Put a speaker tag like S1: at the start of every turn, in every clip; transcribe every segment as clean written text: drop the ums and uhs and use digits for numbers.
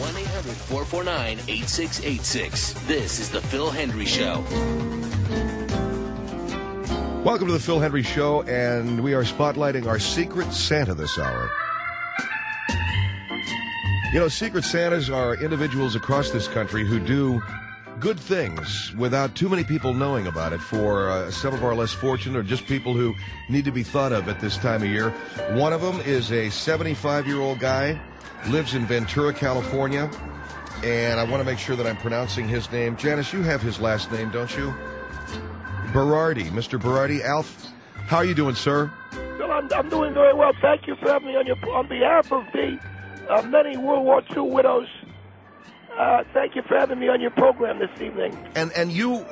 S1: 1-800-449-8686. This is The Phil Hendry Show.
S2: Welcome to The Phil Hendry Show, and we are spotlighting our Secret Santa this hour. You know, Secret Santas are individuals across this country who do good things without too many people knowing about it for some of our less fortunate or just people who need to be thought of at this time of year. One of them is a 75-year-old guy, lives in Ventura, California, and I want to make sure that I'm pronouncing his name. Janice, you have his last name, don't you? Berardi. Mr. Berardi. Alf, how are you doing, sir?
S3: Well, I'm doing very well. Thank you for having me on behalf of the many World War II widows. Thank you for having me on your program this evening.
S2: And you've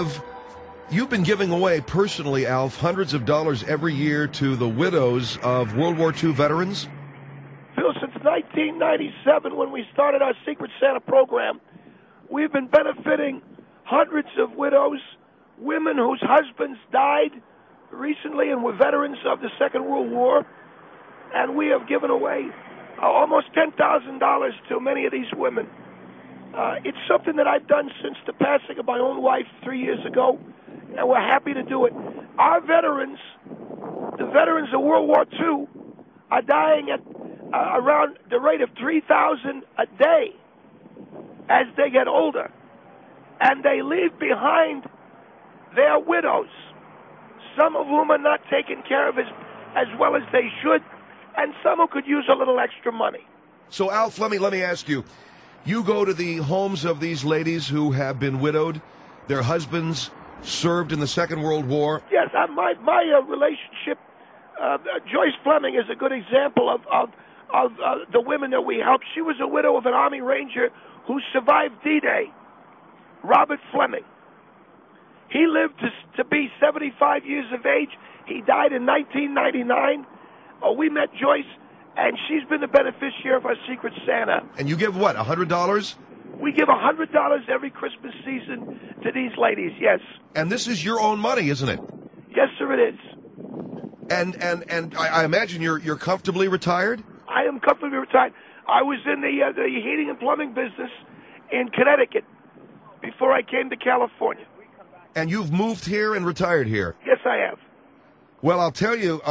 S2: been giving away personally, Alf, hundreds of dollars every year to the widows of World War II veterans?
S3: Phil, since 1997, when we started our Secret Santa program, we've been benefiting hundreds of widows, women whose husbands died recently and were veterans of the Second World War, and we have given away almost $10,000 to many of these women. It's something that I've done since the passing of my own wife 3 years ago, and we're happy to do it. Our veterans, the veterans of World War II, are dying at around the rate of 3,000 a day as they get older, and they leave behind their widows, some of whom are not taken care of as well as they should, and some who could use a little extra money.
S2: So, Alf, let me ask you. You go to the homes of these ladies who have been widowed, their husbands served in the Second World War?
S3: Yes, my relationship, Joyce Fleming is a good example of the women that we helped. She was a widow of an Army Ranger who survived D-Day, Robert Fleming. He lived to be 75 years of age. He died in 1999. We met Joyce, and she's been the beneficiary of our Secret Santa.
S2: And you give what, $100?
S3: We give $100 every Christmas season to these ladies, yes.
S2: And this is your own money, isn't it?
S3: Yes, sir, it is.
S2: And I imagine you're comfortably retired?
S3: I am comfortably retired. I was in the heating and plumbing business in Connecticut before I came to California.
S2: And you've moved here and retired here?
S3: Yes, I have.
S2: Well, I'll tell you,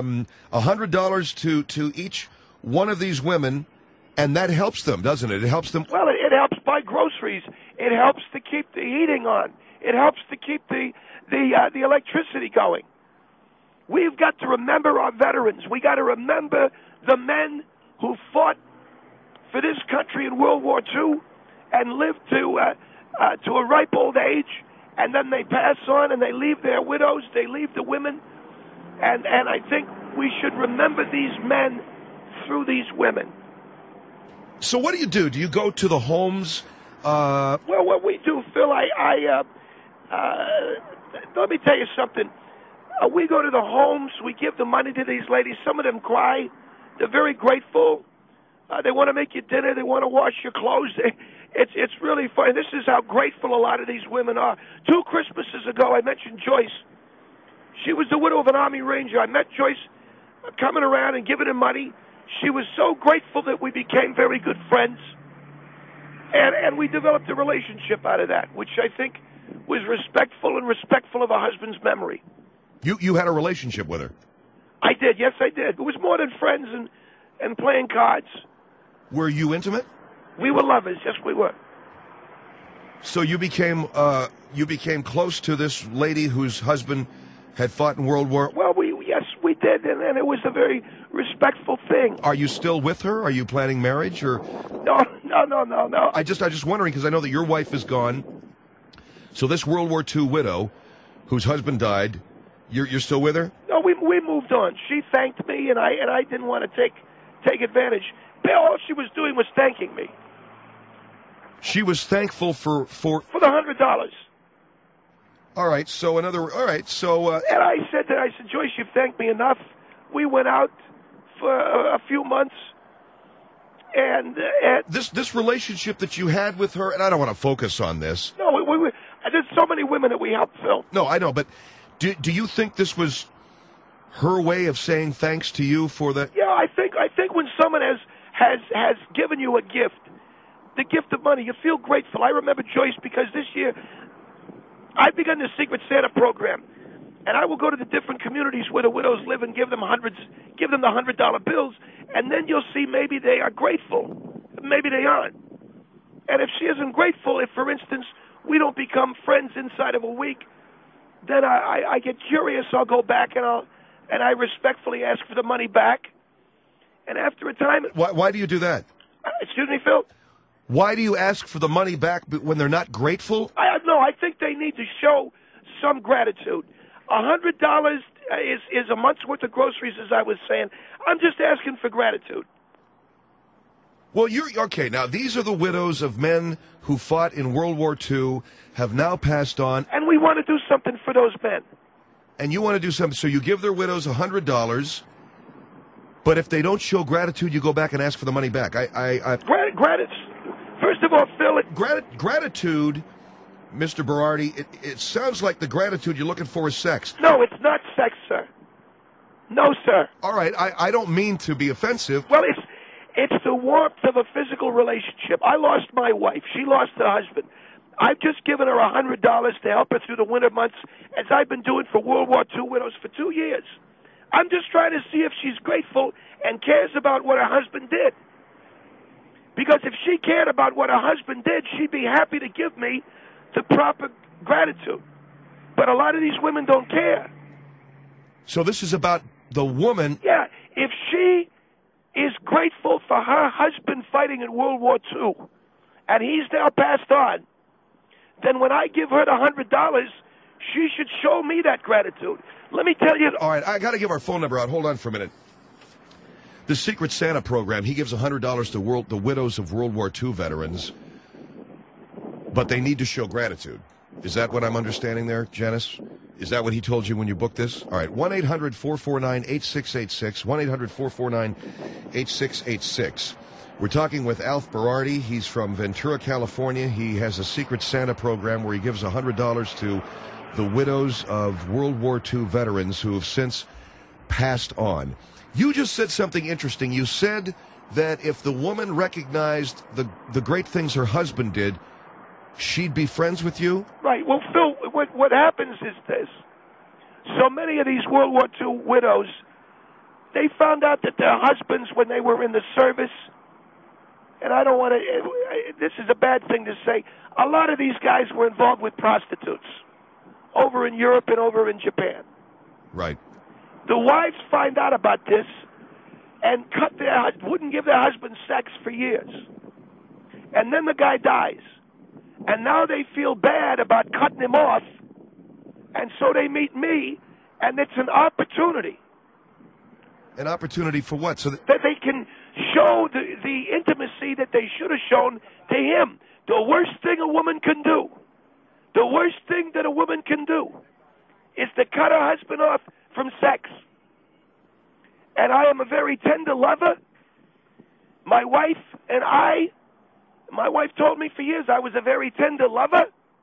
S2: $100 to each one of these women, and that helps them, doesn't it? It helps them.
S3: Well, it helps buy groceries. It helps to keep the heating on. It helps to keep the electricity going. We've got to remember our veterans. We got to remember the men who fought for this country in World War II and lived to a ripe old age, and then they pass on and they leave their widows. They leave the women. And I think we should remember these men through these women.
S2: So what do you do? Do you go to the homes?
S3: Well, what we do, Phil, let me tell you something. We go to the homes. We give the money to these ladies. Some of them cry. They're very grateful. They want to make you dinner. They want to wash your clothes. It's really fun. This is how grateful a lot of these women are. 2 Christmases ago, I mentioned Joyce. She was the widow of an Army Ranger. I met Joyce coming around and giving her money. She was so grateful that we became very good friends. And we developed a relationship out of that, which I think was respectful and respectful of her husband's memory.
S2: You had a relationship with her?
S3: I did, yes, I did. It was more than friends and playing cards.
S2: Were you intimate?
S3: We were lovers, yes, we were.
S2: So you became close to this lady whose husband had fought in World War?
S3: Well, yes, we did, and it was a very respectful thing.
S2: Are you still with her? Are you planning marriage, or?
S3: No.
S2: I just wondering, because I know that your wife is gone. So this World War II widow, whose husband died, you're still with her?
S3: No, we moved on. She thanked me, and I didn't want to take advantage. All she was doing was thanking me.
S2: She was thankful for
S3: the $100.
S2: All right, so and
S3: I said, Joyce, you've thanked me enough. We went out for a few months, and
S2: this relationship that you had with her, and I don't want to focus on this.
S3: No, there's so many women that we helped, Phil.
S2: No, I know, but do you think this was her way of saying thanks to you for that?
S3: Yeah, I think when someone has given you a gift, the gift of money. You feel grateful. I remember, Joyce, because this year I've begun the Secret Santa program, and I will go to the different communities where the widows live and give them the $100 bills, and then you'll see maybe they are grateful, maybe they aren't. And if she isn't grateful, if, for instance, we don't become friends inside of a week, then I get curious. I'll go back and I respectfully ask for the money back. And after a time,
S2: Why do you do that?
S3: Excuse me, Phil.
S2: Why do you ask for the money back when they're not grateful?
S3: I think they need to show some gratitude. $100 is a month's worth of groceries, as I was saying. I'm just asking for gratitude.
S2: Well, you're okay. Now, these are the widows of men who fought in World War II, have now passed on.
S3: And we want to do something for those men.
S2: And you want to do something. So you give their widows $100, but if they don't show gratitude, you go back and ask for the money back.
S3: Gratitude. First of all, Phil.
S2: Gratitude, Mr. Berardi, it sounds like the gratitude you're looking for is sex.
S3: No, it's not sex, sir. No, sir.
S2: All right, I don't mean to be offensive.
S3: Well, it's the warmth of a physical relationship. I lost my wife. She lost her husband. I've just given her $100 to help her through the winter months, as I've been doing for World War II widows for 2 years. I'm just trying to see if she's grateful and cares about what her husband did. Because if she cared about what her husband did, she'd be happy to give me the proper gratitude. But a lot of these women don't care.
S2: So this is about the woman.
S3: Yeah, if she is grateful for her husband fighting in World War II, and he's now passed on, then when I give her the $100, she should show me that gratitude. Let me tell you.
S2: All right, I got to give our phone number out. Hold on for a minute. The Secret Santa program, he gives $100 to the widows of World War II veterans, but they need to show gratitude. Is that what I'm understanding there, Janice? Is that what he told you when you booked this? All right, 1-800-449-8686, 1-800-449-8686. We're talking with Alf Berardi. He's from Ventura, California. He has a Secret Santa program where he gives $100 to the widows of World War II veterans who have since passed on. You just said something interesting. You said that if the woman recognized the great things her husband did, she'd be friends with you?
S3: Right. Well, Phil, what happens is this. So many of these World War II widows, they found out that their husbands, when they were in the service, and I don't want to, this is a bad thing to say, a lot of these guys were involved with prostitutes over in Europe and over in Japan.
S2: Right.
S3: The wives find out about this and wouldn't give their husband sex for years. And then the guy dies. And now they feel bad about cutting him off. And so they meet me, and it's an opportunity.
S2: An opportunity for what? So
S3: that they can show the intimacy that they should have shown to him. The worst thing a woman can do, the worst thing that a woman can do, is to cut her husband off from sex. And I am a very tender lover. My wife told me for years I was a very tender lover.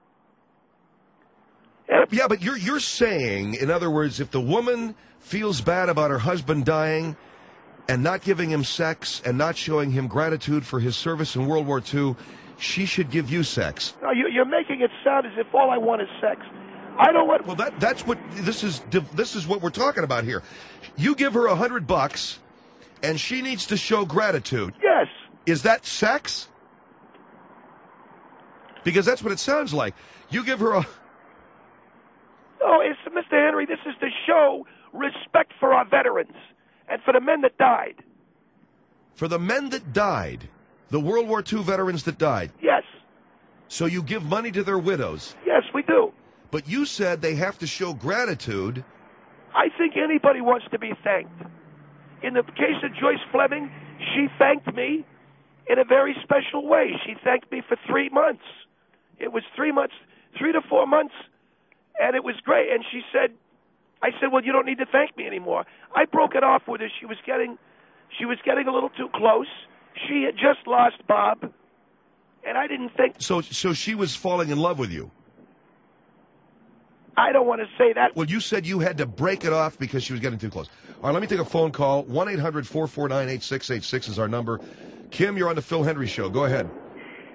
S2: Yeah, but you're saying, in other words, if the woman feels bad about her husband dying and not giving him sex and not showing him gratitude for his service in World War II, she should give you sex.
S3: No, you're making it sound as if all I want is sex. I don't want.
S2: Well, that's what this is what we're talking about here. You give her $100, and she needs to show gratitude.
S3: Yes.
S2: Is that sex? Because that's what it sounds like. You give her a.
S3: No, it's Mr. Henry. This is to show respect for our veterans and for the men that died.
S2: For the men that died, the World War II veterans that died.
S3: Yes.
S2: So you give money to their widows.
S3: Yes, we do.
S2: But you said they have to show gratitude.
S3: I think anybody wants to be thanked. In the case of Joyce Fleming, she thanked me in a very special way. She thanked me for 3 months. It was 3 months, 3 to 4 months, and it was great. And I said, well, you don't need to thank me anymore. I broke it off with her. She was getting a little too close. She had just lost Bob, and I didn't think.
S2: So she was falling in love with you.
S3: I don't want to say that.
S2: Well, you said you had to break it off because she was getting too close. All right, let me take a phone call. 1-800-449-8686 is our number. Kim, you're on the Phil Hendry Show. Go ahead.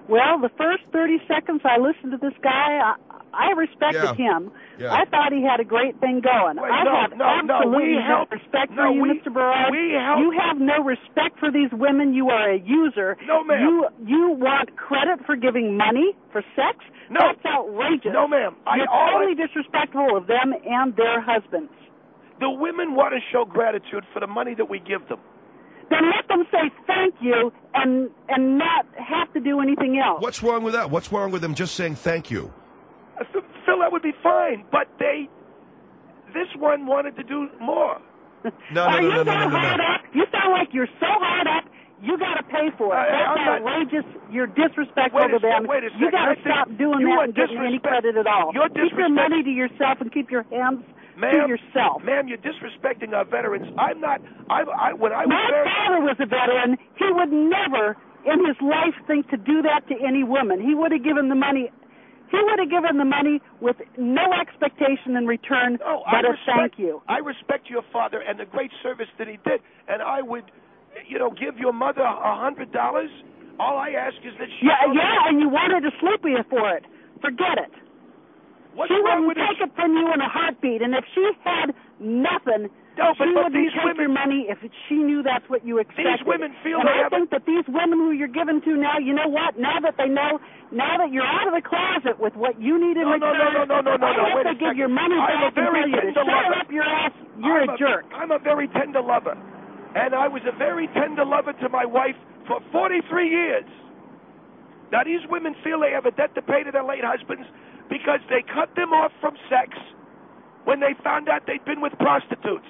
S4: Well, the first 30 seconds I listened to this guy, I respected him.
S2: Yeah.
S4: I thought he had a great thing going.
S3: Wait,
S4: I have absolutely no respect for you, Mr. Berard. You have no respect for these women. You are a user.
S3: No, ma'am.
S4: You want credit for giving money for sex?
S3: No.
S4: That's outrageous.
S3: No, ma'am.
S4: You're totally disrespectful of them and their husbands.
S3: The women want to show gratitude for the money that we give them.
S4: Then let them say thank you and not have to do anything else.
S2: What's wrong with that? What's wrong with them just saying thank you?
S3: Phil, that would be fine, but this one wanted to do more.
S2: No.
S4: You sound like you're so hard up, you got to pay for it. That's outrageous. You're disrespectful to them. You got to stop doing that and getting any credit at all. Keep your money to yourself and keep your hands to yourself.
S3: Ma'am, you're disrespecting our veterans. I'm not.
S4: My father was a veteran. He would never in his life think to do that to any woman. He would have given the money. He would have given the money with no expectation in return but a thank you.
S3: I respect your father and the great service that he did, and I would, give your mother $100. All I ask is that she...
S4: and you wanted to sleep with you for it. Forget it.
S3: What's
S4: she
S3: wrong
S4: wouldn't
S3: with
S4: take it from you in a heartbeat, and if she had nothing... she wouldn't take your money if she knew that's what you expected.
S3: These women feel
S4: I think that these women who you're giving to now, you know what? Now that they know, now that you're out of the closet with what you need in return,
S3: no.
S4: I have to give your money back and tell you to shut up your ass. You're a jerk.
S3: I'm a very tender lover, and I was a very tender lover to my wife for 43 years. Now, these women feel they have a debt to pay to their late husbands because they cut them off from sex when they found out they'd been with prostitutes.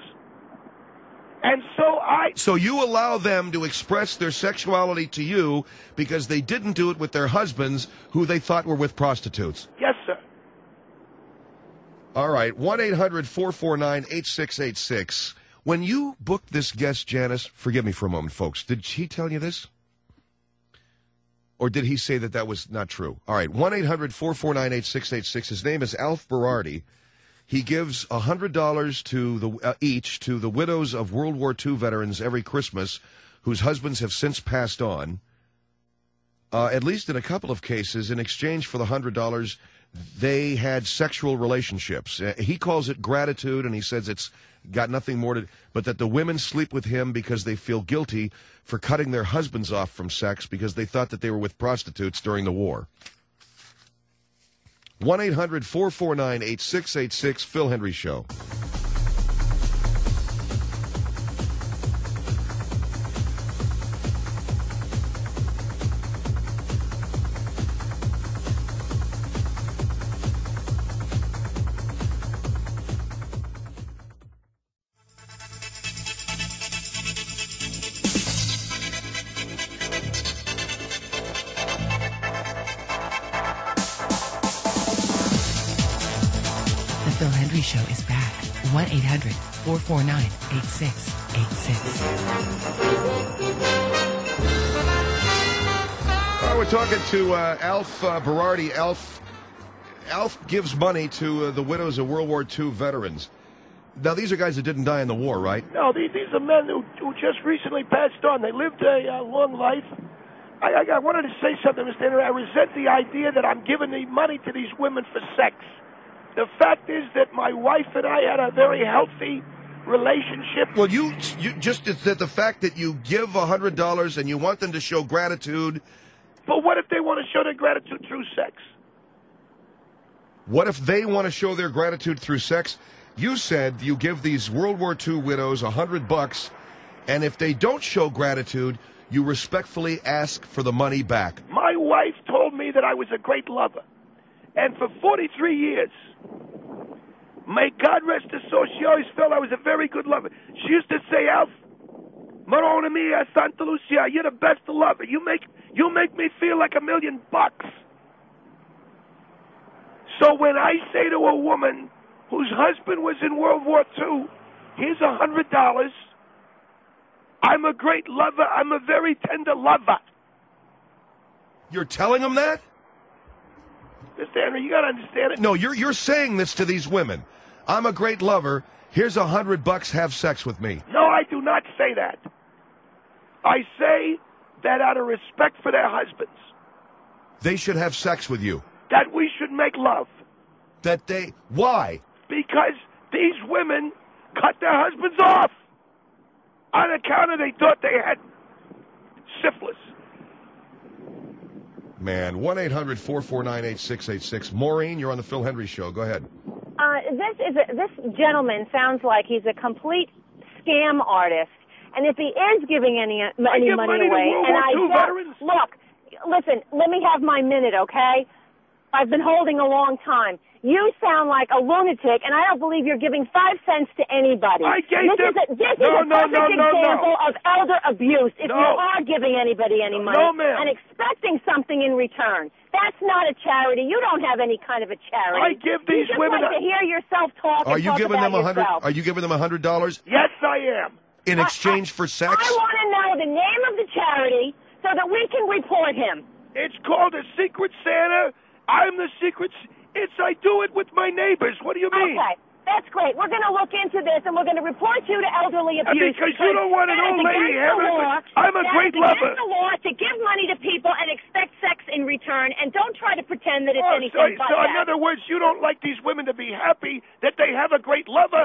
S3: And so
S2: you allow them to express their sexuality to you because they didn't do it with their husbands who they thought were with prostitutes.
S3: Yes, sir.
S2: All right, 1-800-449-8686. When you booked this guest, Janice, forgive me for a moment, folks, did he tell you this? Or did he say that was not true? All right, 1-800-449-8686. His name is Alf Berardi. He gives $100 to each to the widows of World War II veterans every Christmas whose husbands have since passed on. At least in a couple of cases, in exchange for the $100, they had sexual relationships. He calls it gratitude, and he says it's got nothing more to... but that the women sleep with him because they feel guilty for cutting their husbands off from sex because they thought that they were with prostitutes during the war. 1-800-449-8686, Phil Hendrie Show.
S5: The Phil Hendrie Show is back. 1-800-449-8686.
S2: We're talking to Alf Berardi. Alf gives money to the widows of World War II veterans. Now, these are guys that didn't die in the war, right?
S3: No, these are men who just recently passed on. They lived a long life. I wanted to say something, Mr. Henry. I resent the idea that I'm giving the money to these women for sex. The fact is that my wife and I had a very healthy relationship.
S2: Well, you just said the fact that you give $100 and you want them to show gratitude.
S3: But what if they want to show their gratitude through sex?
S2: What if they want to show their gratitude through sex? You said you give these World War II widows $100, and if they don't show gratitude, you respectfully ask for the money back.
S3: My wife told me that I was a great lover. And for 43 years, may God rest her soul, she always felt I was a very good lover. She used to say, Alf, Marona mia, Santa Lucia, you're the best lover. You make me feel like $1 million. So when I say to a woman whose husband was in World War II, here's $100, I'm a great lover, I'm a very tender lover.
S2: You're telling them that?
S3: Mr. Henry, you got to understand it.
S2: No, you're saying this to these women. I'm a great lover. Here's $100. Have sex with me.
S3: No, I do not say that. I say that out of respect for their husbands.
S2: They should have sex with you.
S3: That we should make love.
S2: Why?
S3: Because these women cut their husbands off on account of they thought they had syphilis.
S2: Man, 1-800-449-8686. Maureen, you're on the Phil Hendry Show. Go ahead.
S6: This gentleman sounds like he's a complete scam artist. And if he is giving any money away, look, listen, let me have my minute, okay? I've been holding a long time. You sound like a lunatic, and I don't believe you're giving 5 cents to anybody. This is a perfect example of elder abuse if you are giving anybody any money and expecting something in return. That's not a charity. You don't have any kind of a charity.
S3: I give these women
S6: to hear yourself talk.
S2: Are you giving them $100? Are you giving them $100?
S3: Yes, I am.
S2: In exchange for sex?
S6: I want to know the name of the charity so that we can report him.
S3: It's called a Secret Santa. I'm the Secret. I do it with my neighbors. What do you mean?
S6: Okay, that's great. We're going to look into this, and we're going to report you to elderly abuse.
S3: Because you don't want an old lady having. I'm a great lover.
S6: It's against the law to give money to people and expect sex in return, and don't try to pretend that it's anything but that.
S3: So in other words, you don't like these women to be happy that they have a great lover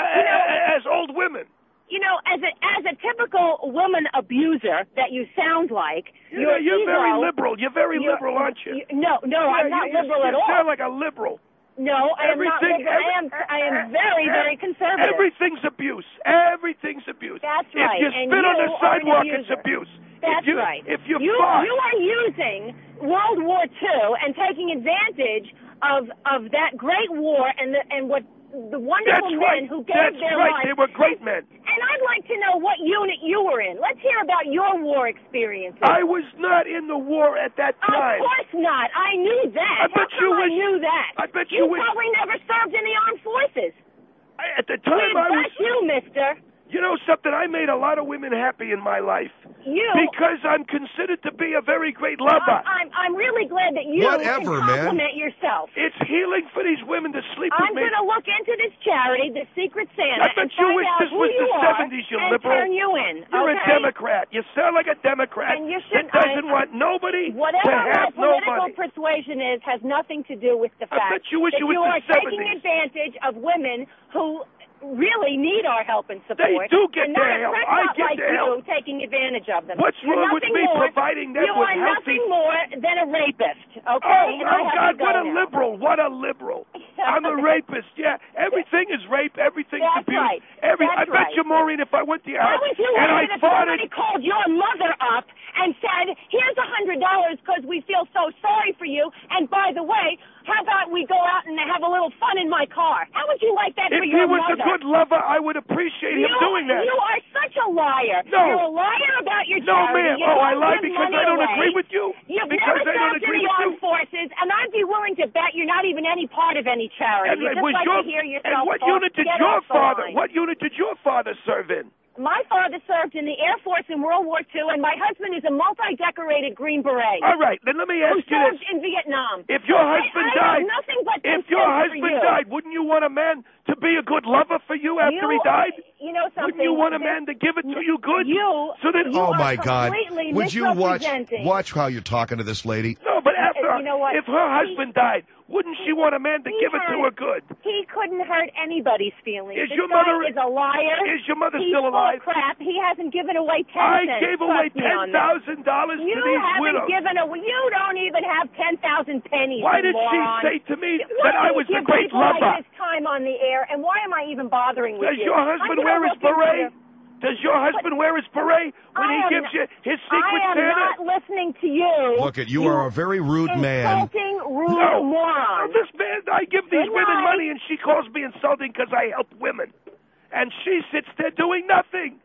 S3: as old women.
S6: You know, as a typical woman abuser that you sound like,
S3: you're very liberal. You're very liberal, aren't you?
S6: No, I'm not liberal at all.
S3: You sound like a liberal.
S6: No, I am not liberal. I am very, very conservative.
S3: Everything's abuse. Everything's abuse.
S6: That's right.
S3: If you spit on the sidewalk, it's abuse.
S6: That's right.
S3: If you
S6: are using World War II and taking advantage of that great war and what the wonderful men who gave their lives.
S3: They were great men.
S6: And I'd like to know what unit you were in. Let's hear about your war experiences.
S3: I was not in the war at that time.
S6: Of course not. I knew that. I knew that.
S3: I bet
S6: you probably never served in the armed forces.
S3: At the time I was...
S6: you, mister.
S3: You know something? I made a lot of women happy in my life. Because I'm considered to be a very great lover.
S6: I'm really glad that you can compliment yourself.
S3: It's healing for these women to sleep with me.
S6: I'm going to look into this charity, the Secret Santa,
S3: I bet you wish this was the 70s, you liberal.
S6: Turn you in.
S3: You're a Democrat. You sound like a Democrat that doesn't want nobody to have nobody.
S6: Whatever political persuasion is has nothing to do with the fact
S3: that you are
S6: taking advantage of women who really need our help and support.
S3: They do get their help. I get their help.
S6: Taking advantage of them.
S3: What's wrong with me providing them with healthy...
S6: You are nothing more than a rapist, okay?
S3: Oh, God, what a liberal. What a liberal. I'm a rapist, yeah. Everything is rape. Everything's abuse.
S6: Right.
S3: I bet you, Maureen, if I went to your house and I farted...
S6: Somebody called your mother up and said, here's $100 because we feel so sorry for you, and by the way, how about we go out and have a little fun in my car? How would you like that for your mother?
S3: If he was a good lover, I would appreciate him doing that.
S6: You are such a liar.
S3: No.
S6: You're a liar about your charity.
S3: No, ma'am. I lie because I don't agree with you?
S6: You've never served in the armed forces, and I'd be willing to bet you're not even any part of any charity.
S3: And what unit did your father serve in?
S6: My father served in the Air Force in World War II, and my husband is a multi-decorated Green Beret.
S3: All right, then let me ask you this.
S6: Who served in Vietnam.
S3: If your husband died, wouldn't you want a man to be a good lover for you after he died?
S6: You know something?
S3: Wouldn't you want a man to give it to you good?
S2: Oh, my God. Would you watch how you're talking to this lady?
S3: No, but if her husband died, wouldn't she want a man to give it to her good?
S6: He couldn't hurt anybody's feelings.
S3: Is your mother
S6: is a liar?
S3: Is your mother still alive?
S6: Crap. He hasn't given away 10 cents.
S3: I gave away $10,000 to these widows.
S6: You don't even have 10,000 pennies.
S3: Why did she say to me that I was a great lover?
S6: Why this time on the air, and why am I even bothering with you?
S3: Does your husband wear his beret? Does your husband wear his beret when he gives you his Secret Santa?
S6: I am not listening to you.
S2: Look, you are a very rude man.
S6: Insulting, rude moron.
S3: This man, I give these women money, and she calls me insulting because I help women. And she sits there doing nothing.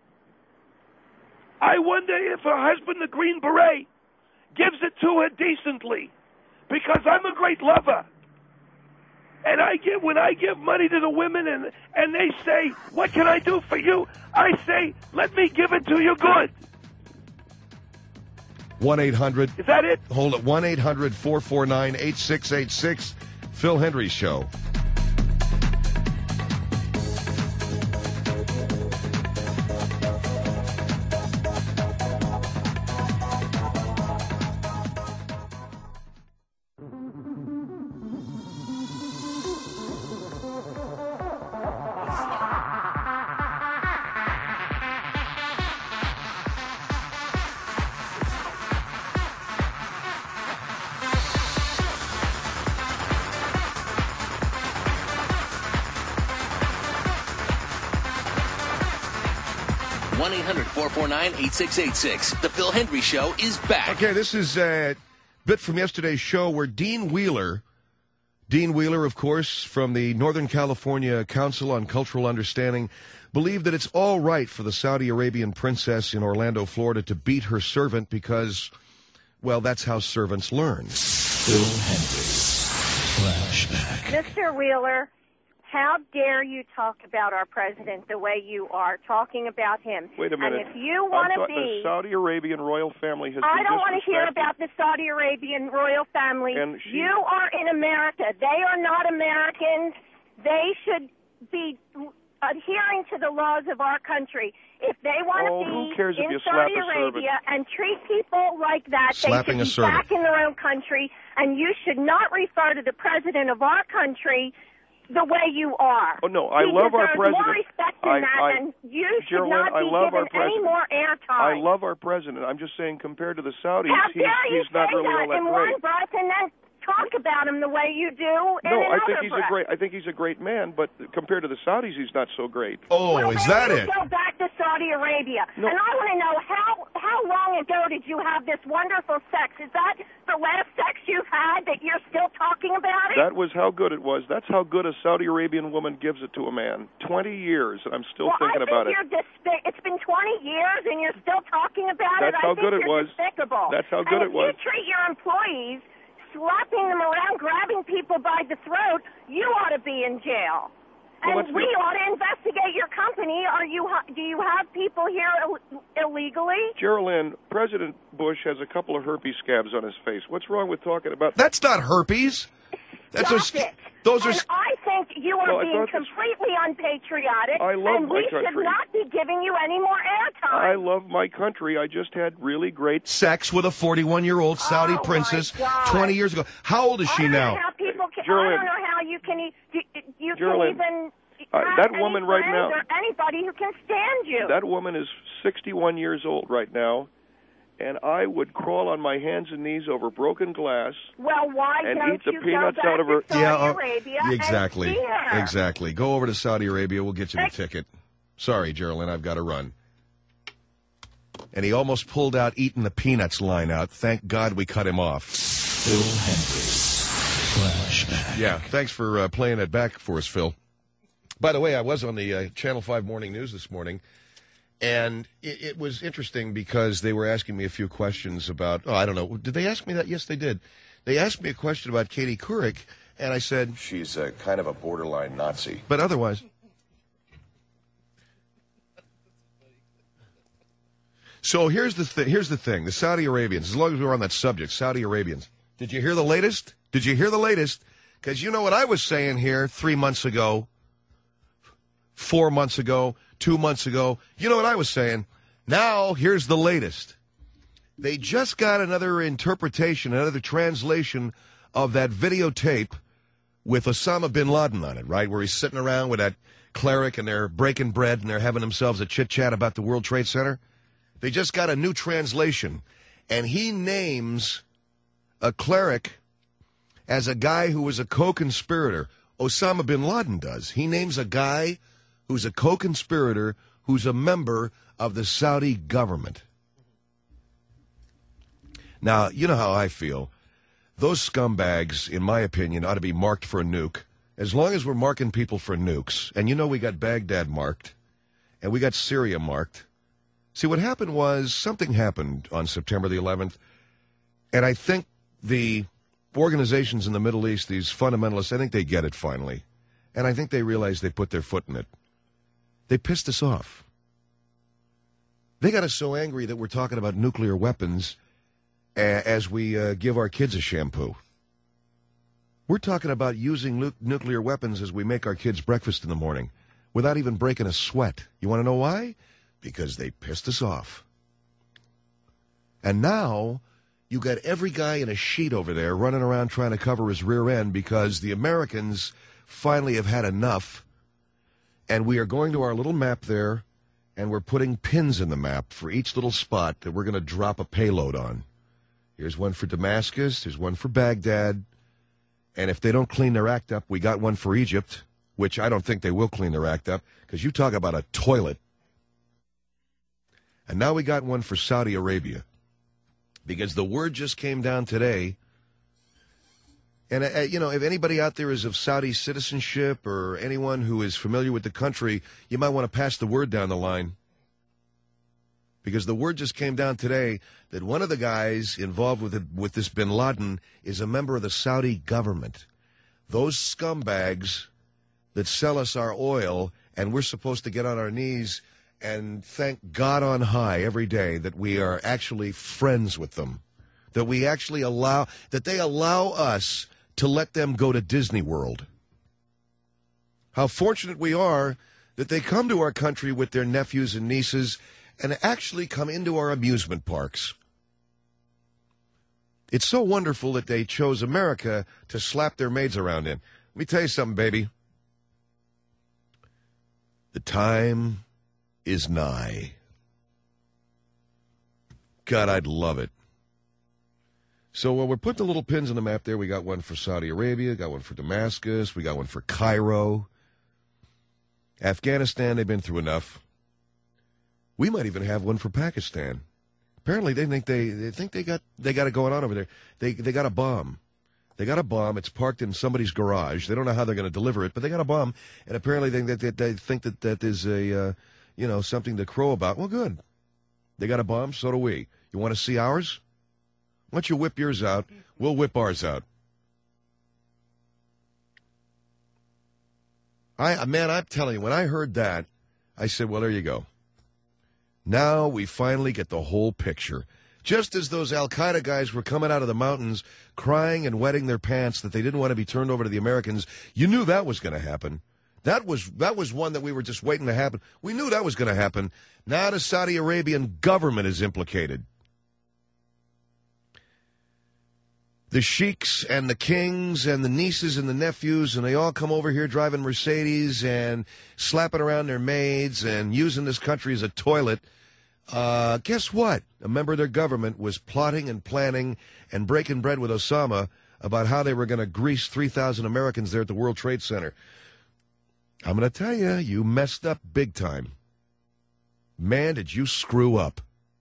S3: I wonder if her husband, the Green Beret, gives it to her decently. Because I'm a great lover. And when I give money to the women and they say, what can I do for you? I say, let me give it to you good.
S2: 1-800.
S3: Is that it?
S2: Hold it. 1-800-449-8686. Phil Hendry Show.
S1: 1-800-449-8686. The Phil Hendry Show is back.
S2: Okay, this is a bit from yesterday's show where Dean Wheeler, of course, from the Northern California Council on Cultural Understanding, believed that it's all right for the Saudi Arabian princess in Orlando, Florida, to beat her servant because, well, that's how servants learn.
S1: Phil Hendry. Flashback.
S6: Mr. Wheeler, how dare you talk about our president the way you are talking about him?
S3: Wait a minute.
S6: And if you want to be...
S3: The Saudi Arabian royal family has
S6: I don't want to hear about the Saudi Arabian royal family.
S3: And
S6: you are in America. They are not Americans. They should be adhering to the laws of our country. If they want to be in Saudi Arabia and treat people like that, they should be back in their own country, and you should not refer to the president of our country the way you are.
S3: Oh, no, I love our president.
S6: More respect than that, and you should not be given any more airtime.
S3: I love our president. I'm just saying, compared to the Saudis,
S6: he's
S3: not really all that
S6: in one breath and then talk about him the way you do in
S3: I
S6: another
S3: think he's a great man, but compared to the Saudis, he's not so great.
S2: Oh,
S6: well,
S2: is that it?
S6: Go back to Saudi Arabia,
S3: no.
S6: and I want to know how long ago did you have this wonderful sex? Is that the last sex you've had that you're still talking about it?
S3: That was how good it was. That's how good a Saudi Arabian woman gives it to a man. 20 years, and I'm still thinking about it.
S6: It's been 20 years, and you're still talking about it?
S3: That's how good it was.
S6: Despicable.
S3: That's how good it was.
S6: If you treat your employees slapping them around, grabbing people by the throat, you ought to be in jail. And we ought to investigate your company. Do you have people here illegally?
S3: Geraldine, President Bush has a couple of herpes scabs on his face. What's wrong with talking about...
S2: That's not herpes.
S6: Stop it. I think you are being completely unpatriotic, and we should not be giving you any more airtime.
S3: I love my country. I just had really great
S2: sex with a 41-year-old Saudi princess 20 years ago. How old is she now?
S6: I don't know how you can even
S3: that woman right now,
S6: or anybody who can stand you.
S3: That woman is 61 years old right now. And I would crawl on my hands and knees over broken glass.
S6: Well, why
S3: and
S6: don't
S3: eat the
S6: you
S3: peanuts
S6: go back
S3: out of her?
S6: To Saudi Arabia
S2: exactly,
S6: and see her?
S2: exactly. Go over to Saudi Arabia. We'll get you the ticket. Sorry, Geraldine, I've got to run. And he almost pulled out eating the peanuts line out. Thank God we cut him off.
S1: Phil Hendry's Flashback.
S2: Yeah, thanks for playing it back for us, Phil. By the way, I was on the Channel 5 Morning News this morning. And it was interesting because they were asking me a few questions about, I don't know, did they ask me that? Yes, they did. They asked me a question about Katie Couric, and I said... She's kind of a borderline Nazi. But otherwise... So here's the thing. The Saudi Arabians, as long as we're on that subject, Saudi Arabians. Did you hear the latest? Because you know what I was saying here 3 months ago, 4 months ago, 2 months ago. You know what I was saying. Now, here's the latest. They just got another interpretation, another translation of that videotape with Osama bin Laden on it, right? Where he's sitting around with that cleric and they're breaking bread and they're having themselves a chit-chat about the World Trade Center. They just got a new translation. And he names a cleric as a guy who was a co-conspirator. Osama bin Laden does. He names a guy who's a co-conspirator, who's a member of the Saudi government. Now, you know how I feel. Those scumbags, in my opinion, ought to be marked for a nuke. As long as we're marking people for nukes, and you know we got Baghdad marked, and we got Syria marked. See, what happened was, something happened on September the 11th, and I think the organizations in the Middle East, these fundamentalists, I think they get it finally. And I think they realize they put their foot in it. They pissed us off. They got us so angry that we're talking about nuclear weapons as we give our kids a shampoo. We're talking about using nuclear weapons as we make our kids breakfast in the morning without even breaking a sweat. You want to know why? Because they pissed us off. And now you got every guy in a sheet over there running around trying to cover his rear end because the Americans finally have had enough. And we are going to our little map there, and we're putting pins in the map for each little spot that we're going to drop a payload on. Here's one for Damascus. Here's one for Baghdad. And if they don't clean their act up, we got one for Egypt, which I don't think they will clean their act up, because you talk about a toilet. And now we got one for Saudi Arabia. Because the word just came down today. And, if anybody out there is of Saudi citizenship or anyone who is familiar with the country, you might want to pass the word down the line. Because the word just came down today that one of the guys involved with this bin Laden is a member of the Saudi government. Those scumbags that sell us our oil, and we're supposed to get on our knees and thank God on high every day that we are actually friends with them, that we actually that they allow us to let them go to Disney World. How fortunate we are that they come to our country with their nephews and nieces and actually come into our amusement parks. It's so wonderful that they chose America to slap their maids around in. Let me tell you something, baby. The time is nigh. God, I'd love it. So we're putting the little pins on the map there. We got one for Saudi Arabia, got one for Damascus, we got one for Cairo. Afghanistan, they've been through enough. We might even have one for Pakistan. Apparently, they think they got it going on over there. They got a bomb. They got a bomb. It's parked in somebody's garage. They don't know how they're going to deliver it, but they got a bomb. And apparently, they think that is a something to crow about. Well, good. They got a bomb. So do we. You want to see ours? Why don't you whip yours out? We'll whip ours out. I'm telling you, when I heard that, I said, well, there you go. Now we finally get the whole picture. Just as those Al-Qaeda guys were coming out of the mountains crying and wetting their pants that they didn't want to be turned over to the Americans, you knew that was going to happen. That was one that we were just waiting to happen. We knew that was going to happen. Now the Saudi Arabian government is implicated. The sheiks and the kings and the nieces and the nephews, and they all come over here driving Mercedes and slapping around their maids and using this country as a toilet. Guess what? A member of their government was plotting and planning and breaking bread with Osama about how they were going to grease 3,000 Americans there at the World Trade Center. I'm going to tell you, you messed up big time. Man, did you screw up.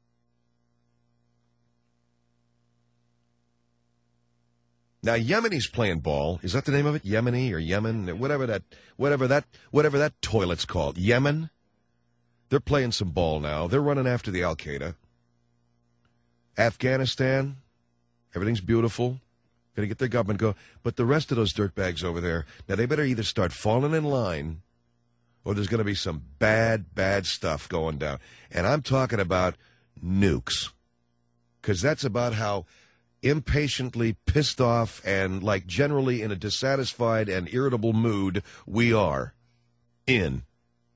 S2: Now, Yemeni's playing ball. Is that the name of it? Yemeni or Yemen? Whatever that toilet's called. Yemen? They're playing some ball now. They're running after the Al-Qaeda. Afghanistan, everything's beautiful. Going to get their government going. But the rest of those dirtbags over there, now they better either start falling in line or there's going to be some bad, bad stuff going down. And I'm talking about nukes. Because that's about how impatiently pissed off and like generally in a dissatisfied and irritable mood we are in.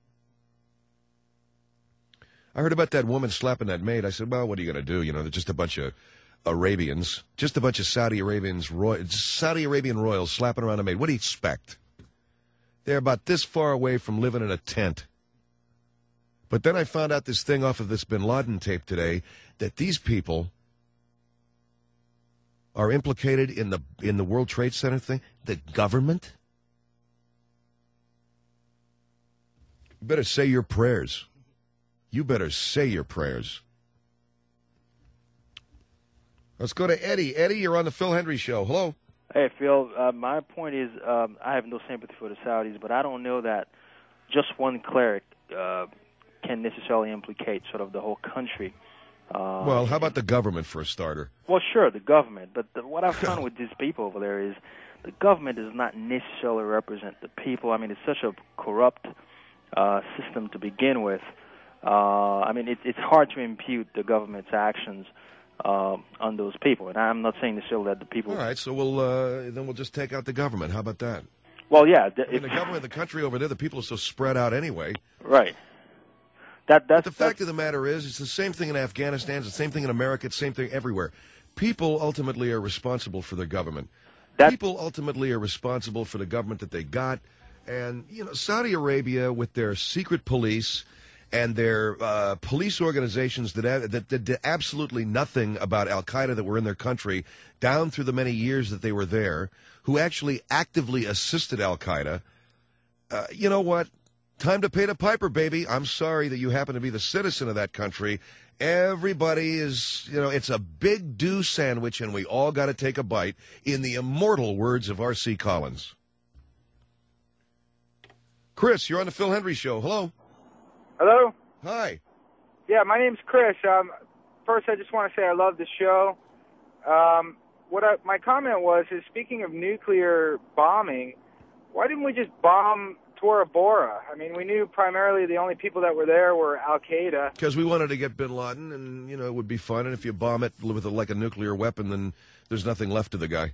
S2: I heard about that woman slapping that maid. I said, well, what are you going to do? They're just a bunch of Arabians, just a bunch of Saudi Arabian royals slapping around a maid. What do you expect? They're about this far away from living in a tent. But then I found out this thing off of this bin Laden tape today that these people are implicated in the World Trade Center thing? The government? You better say your prayers. You better say your prayers. Let's go to Eddie. Eddie, you're on the Phil Hendry Show. Hello.
S7: Hey, Phil. My point is I have no sympathy for the Saudis, but I don't know that just one cleric can necessarily implicate sort of the whole country.
S2: Well, how about the government for a starter?
S7: Well, sure, the government. But what I've found with these people over there is the government does not necessarily represent the people. I mean, it's such a corrupt system to begin with. I mean, it's hard to impute the government's actions on those people. And I'm not saying necessarily that the people...
S2: All right, so we'll just take out the government. How about that?
S7: Well, yeah.
S2: The government of the country over there, the people are so spread out anyway.
S7: Right.
S2: But the fact of the matter is, it's the same thing in Afghanistan, it's the same thing in America, it's the same thing everywhere. People ultimately are responsible for their government. People ultimately are responsible for the government that they got. And, Saudi Arabia, with their secret police and their police organizations that did absolutely nothing about Al-Qaeda that were in their country down through the many years that they were there, who actually actively assisted Al-Qaeda, you know what? Time to pay the piper, baby. I'm sorry that you happen to be the citizen of that country. Everybody is, it's a big do sandwich, and we all got to take a bite, in the immortal words of R.C. Collins. Chris, you're on the Phil Hendrie Show. Hello.
S8: Hello.
S2: Hi.
S8: Yeah, my name's Chris. First, I just want to say I love the show. My comment was, speaking of nuclear bombing, why didn't we just bomb Tora Bora? I mean, we knew primarily the only people that were there were Al-Qaeda.
S2: Because we wanted to get bin Laden, and, it would be fun. And if you bomb it with like a nuclear weapon, then there's nothing left of the guy.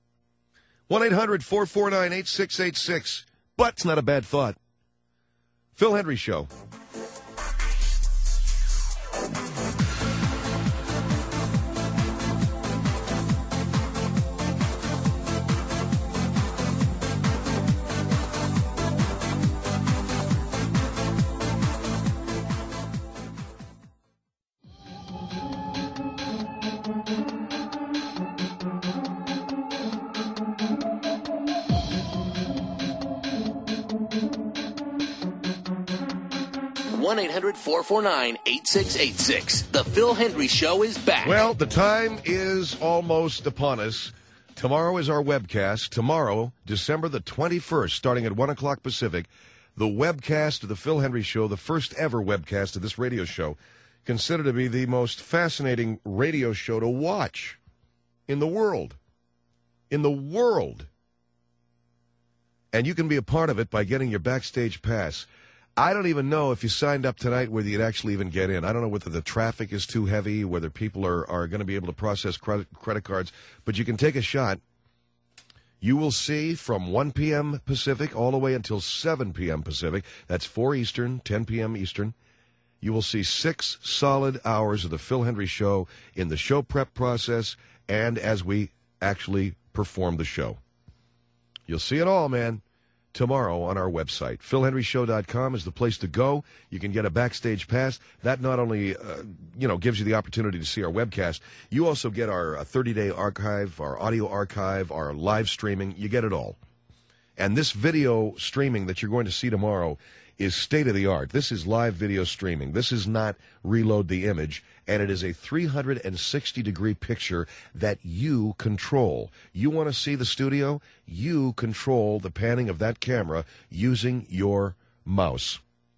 S2: 1-800-449-8686. But it's not a bad thought. Phil Hendrie Show.
S1: One 1-800-449-8686. The Phil Hendrie Show is back.
S2: Well, the time is almost upon us. Tomorrow is our webcast. Tomorrow, December the 21st, starting at 1 o'clock Pacific, the webcast of the Phil Hendrie Show, the first ever webcast of this radio show, considered to be the most fascinating radio show to watch in the world. In the world. And you can be a part of it by getting your backstage pass. I don't even know if you signed up tonight whether you'd actually even get in. I don't know whether the traffic is too heavy, whether people are going to be able to process credit cards, but you can take a shot. You will see from 1 p.m. Pacific all the way until 7 p.m. Pacific. That's 4 Eastern, 10 p.m. Eastern. You will see 6 solid hours of the Phil Hendrie Show in the show prep process and as we actually perform the show. You'll see it all, man. Tomorrow on our website. PhilHenryShow.com is the place to go. You can get a backstage pass. That not only, gives you the opportunity to see our webcast, you also get our 30-day archive, our audio archive, our live streaming. You get it all. And this video streaming that you're going to see tomorrow is state-of-the-art. This is live video streaming. This is not reload the image, and it is a 360-degree picture that you control. You want to see the studio? You control the panning of that camera using your mouse.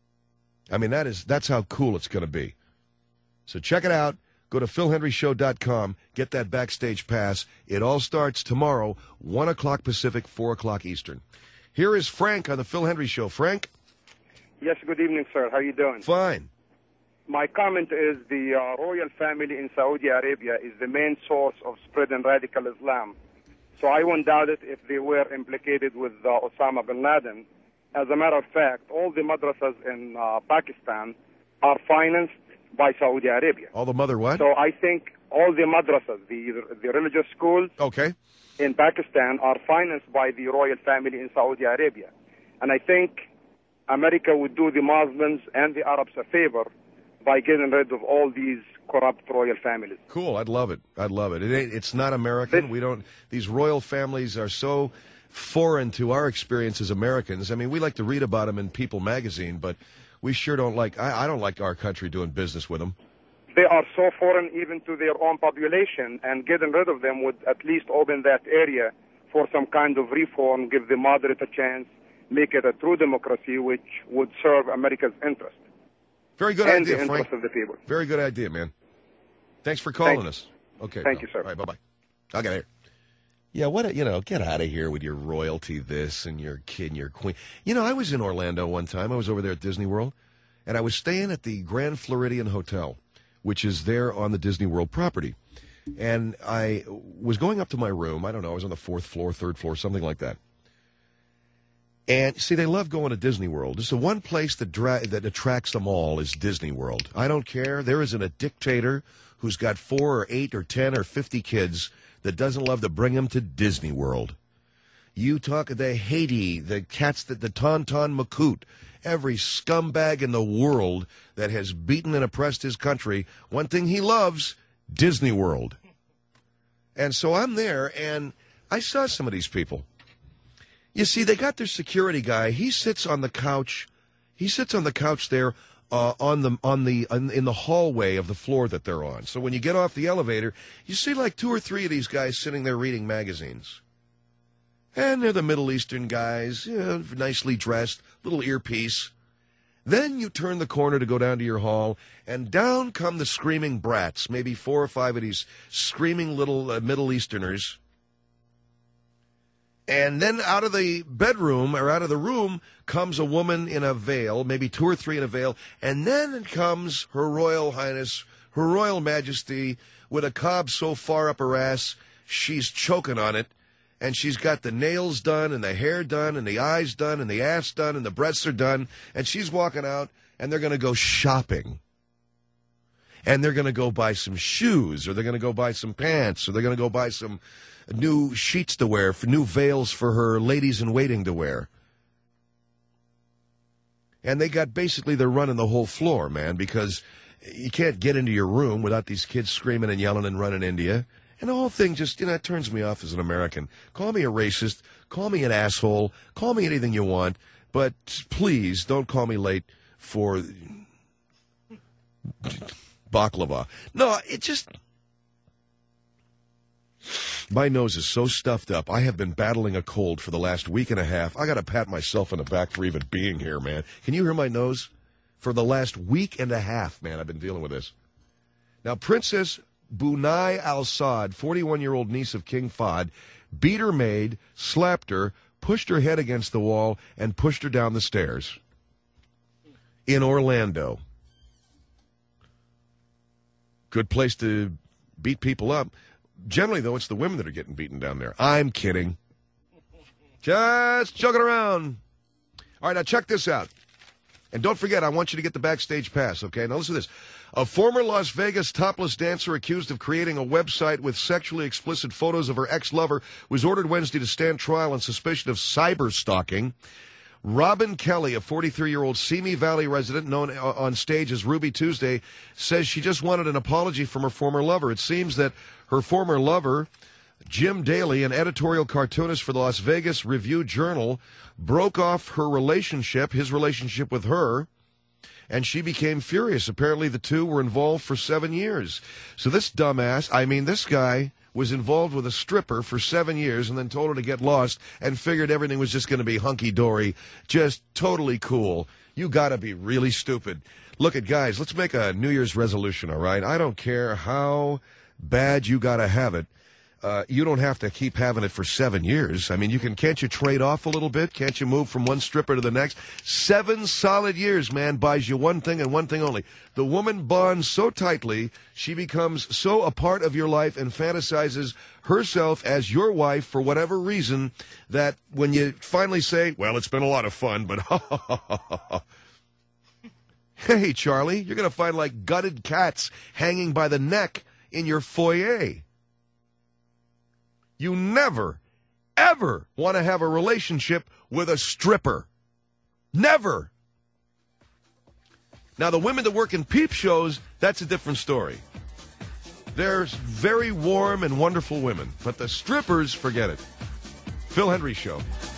S2: I mean, that's how cool it's going to be. So check it out. Go to PhilHenryShow.com. Get that backstage pass. It all starts tomorrow, 1 o'clock Pacific, 4 o'clock Eastern. Here is Frank on the Phil Hendrie Show. Frank?
S9: Yes, good evening, sir. How are you doing?
S2: Fine.
S9: My comment is the royal family in Saudi Arabia is the main source of spreading radical Islam. So I won't doubt it if they were implicated with Osama bin Laden. As a matter of fact, all the madrasas in Pakistan are financed by Saudi Arabia.
S2: All the mother what?
S9: So I think all the madrasas, the religious schools in Pakistan are financed by the royal family in Saudi Arabia. And I think America would do the Muslims and the Arabs a favor by getting rid of all these corrupt royal families.
S2: Cool. I'd love it. It's not American. These royal families are so foreign to our experience as Americans. I mean, we like to read about them in People magazine, but we sure don't like, I don't like our country doing business with them.
S9: They are so foreign even to their own population, and getting rid of them would at least open that area for some kind of reform, give the moderate a chance, make it a true democracy which would serve America's interest.
S2: Very good
S9: and
S2: idea,
S9: the interest
S2: Frank.
S9: of the people.
S2: Very good idea, man. Thanks for calling us. Okay.
S9: Thank you, sir.
S2: All right, bye-bye. I'll get here. Yeah, get out of here with your royalty this and your kid and your queen. I was in Orlando one time. I was over there at Disney World, and I was staying at the Grand Floridian Hotel, which is there on the Disney World property. And I was going up to my room. I don't know. I was on the 4th floor, 3rd floor, something like that. And, see, they love going to Disney World. It's the one place that attracts them all is Disney World. I don't care. There isn't a dictator who's got 4 or 8 or 10 or 50 kids that doesn't love to bring them to Disney World. You talk of the Haiti, the cats, the Tonton Macoute, every scumbag in the world that has beaten and oppressed his country, one thing he loves, Disney World. And so I'm there, and I saw some of these people. You see, they got their security guy. He sits on the couch. He sits on the couch there in the hallway of the floor that they're on. So when you get off the elevator, you see like 2 or 3 of these guys sitting there reading magazines. And they're the Middle Eastern guys, nicely dressed, little earpiece. Then you turn the corner to go down to your hall, and down come the screaming brats, maybe 4 or 5 of these screaming little Middle Easterners. And then out of the bedroom, or out of the room, comes a woman in a veil, maybe 2 or 3 in a veil, and then comes Her Royal Highness, Her Royal Majesty, with a cob so far up her ass, she's choking on it, and she's got the nails done, and the hair done, and the eyes done, and the ass done, and the breasts are done, and she's walking out, and they're going to go shopping. And they're going to go buy some shoes, or they're going to go buy some pants, or they're going to go buy some new sheets to wear, for new veils for her ladies-in-waiting to wear. And they're running the whole floor, man, because you can't get into your room without these kids screaming and yelling and running into you. And the whole thing just, it turns me off as an American. Call me a racist, call me an asshole, call me anything you want, but please don't call me late for baklava. No, it just... My nose is so stuffed up. I have been battling a cold for the last week and a half. I got to pat myself on the back for even being here, man. Can you hear my nose? For the last week and a half, man, I've been dealing with this. Now, Princess Bunai Al Saud, 41-year-old niece of King Fahd, beat her maid, slapped her, pushed her head against the wall, and pushed her down the stairs in Orlando. Good place to beat people up. Generally, though, it's the women that are getting beaten down there. I'm kidding. Just joking around. All right, now check this out. And don't forget, I want you to get the backstage pass, okay? Now listen to this. A former Las Vegas topless dancer accused of creating a website with sexually explicit photos of her ex-lover was ordered Wednesday to stand trial on suspicion of cyber stalking. Robin Kelly, a 43-year-old Simi Valley resident known on stage as Ruby Tuesday, says she just wanted an apology from her former lover. It seems that her former lover, Jim Daly, an editorial cartoonist for the Las Vegas Review-Journal, broke off his relationship with her, and she became furious. Apparently the two were involved for 7 years. So this guy was involved with a stripper for 7 years and then told her to get lost and figured everything was just going to be hunky-dory, just totally cool. You got to be really stupid. Look at guys, let's make a New Year's resolution, all right? I don't care how bad you got to have it. You don't have to keep having it for 7 years. I mean, can't you trade off a little bit? Can't you move from one stripper to the next? 7 solid years, man, buys you one thing and one thing only. The woman bonds so tightly, she becomes so a part of your life and fantasizes herself as your wife for whatever reason that when you finally say, well, it's been a lot of fun, but ha ha ha ha ha. Hey, Charlie, you're going to find like gutted cats hanging by the neck in your foyer. You never, ever want to have a relationship with a stripper. Never. Now, the women that work in peep shows, that's a different story. They're very warm and wonderful women. But the strippers, forget it. Phil Hendrie Show.